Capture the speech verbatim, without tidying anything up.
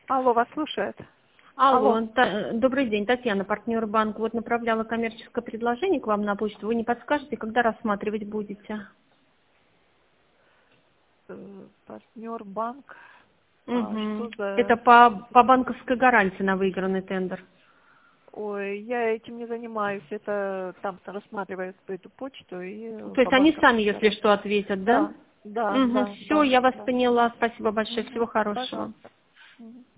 Алло, вас слушает. Алло, Алло. Та- добрый день, Татьяна, партнер банка. Вот направляла коммерческое предложение к вам на почту. Вы не подскажете, когда рассматривать будете? Э, Партнер банк. А что Угу. Это за... по, по банковской гарантии на выигранный тендер. Ой, я этим не занимаюсь. Это там рассматривают эту почту и э, То по есть они сами, банковской если гарантии. что, ответят, да? Да, да, Угу. да, Все, да, я вас да. поняла. Спасибо большое. Всего Мгм. хорошего. Пожалуйста. Мгм.